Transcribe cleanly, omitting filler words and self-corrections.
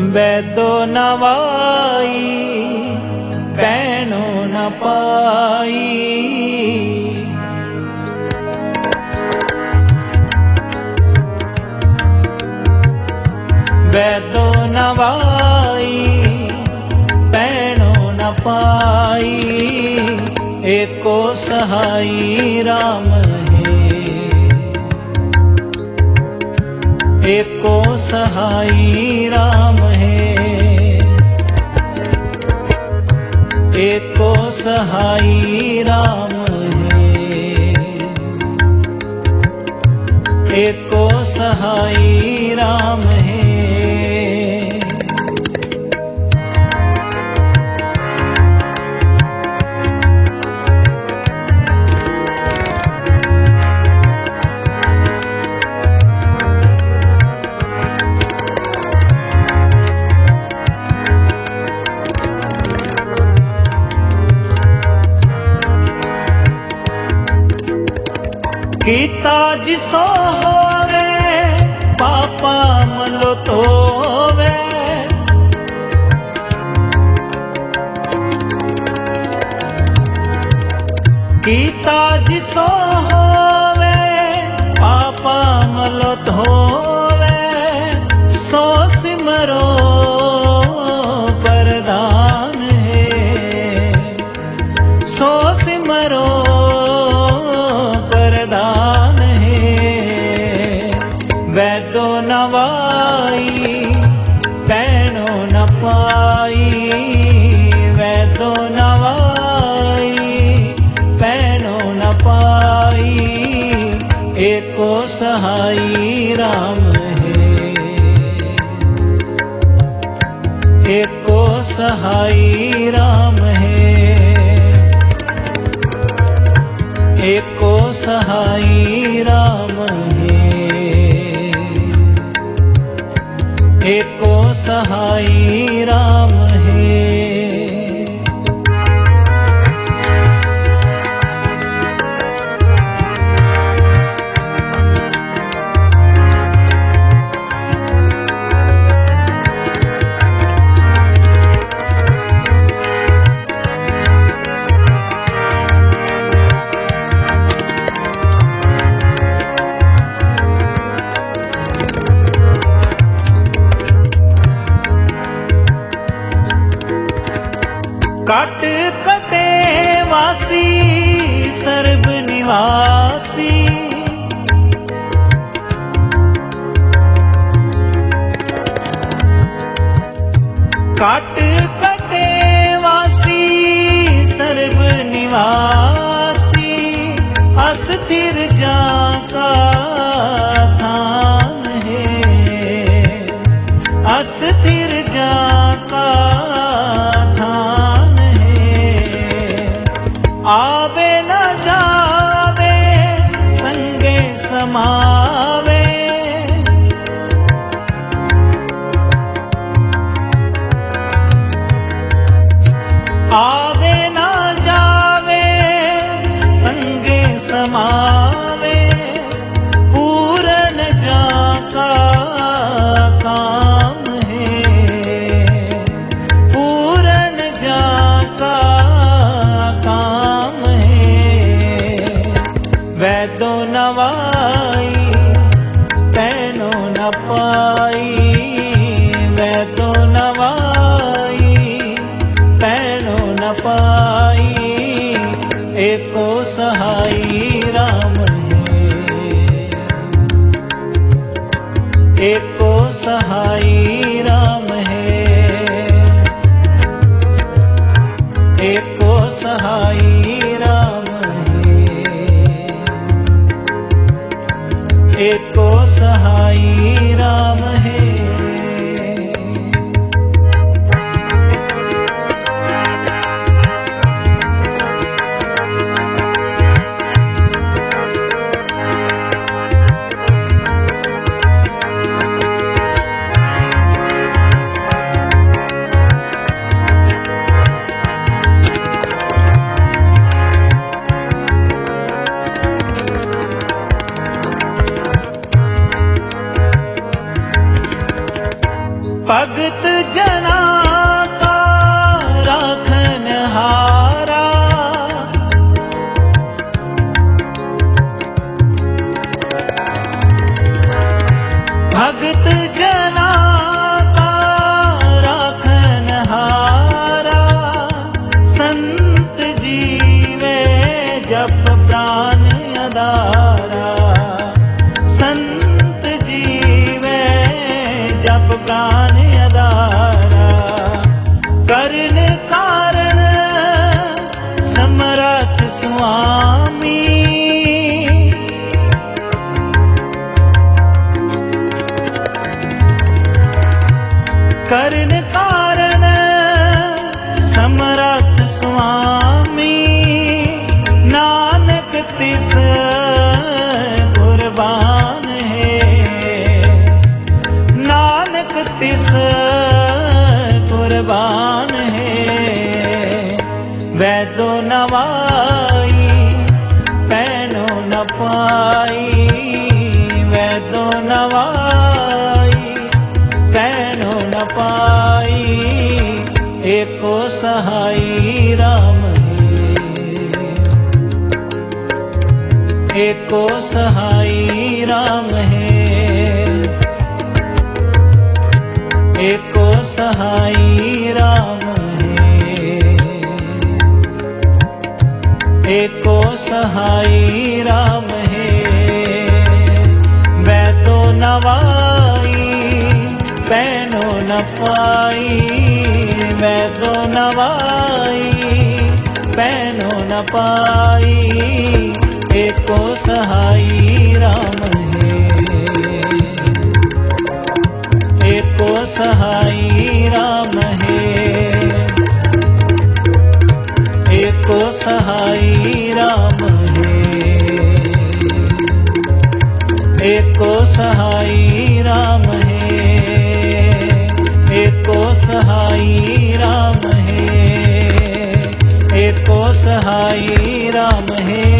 वैदो नवाई पैणो न पाई। वैदो नवाई पैणो न पाई। एको सहाई राम है, एको सहाई राम है। एको सहाई राम है, एको सहाई राम है। कीता जिसो होवे पापा मलो तोवे। कीता जिसो होवे पापा मलो तोवे। सो सिमरो परदान है, सो सिमरो परदान है। वैदो नवाई पैणो न पाई। वैदो नवाई पैणो न पाई। एको सहाई राम है, एको सहाई राम है। एको सहाई राम है, एको सहाई राम है। काट कटे वासी सर्ब निवासी। काट कटे वासी सर्ब निवासी। अस्थिर जाका थान है, अस्थिर जाका थान है। आवे न जावे संगे समावे। आवे न जावे संगे समावे। पूरन जाका काम है, पूरन जाका काम है। वैदो नवाई पैणो न पाई। वैदो नवाई पैणो न पाई। एको सहाई राम है, एको सहाई राम है। एको सहाई राम है, एको सहाई राम है। भगत वैदो नवाई पैनो न पाई, वैदो नवाई पैनो न पाई, एको सहाई राम है, एको सहाई राम है, एको सहाई राम है, एको सहाई राम है। वैदो नवाई पैनो न पाई, वैदो नवाई पैनो न पाई, एको सहाई राम है, एको सहाई राम है, एको सहाई राम है, एको सहाई राम है, एको सहाई राम है, एको सहाई राम है।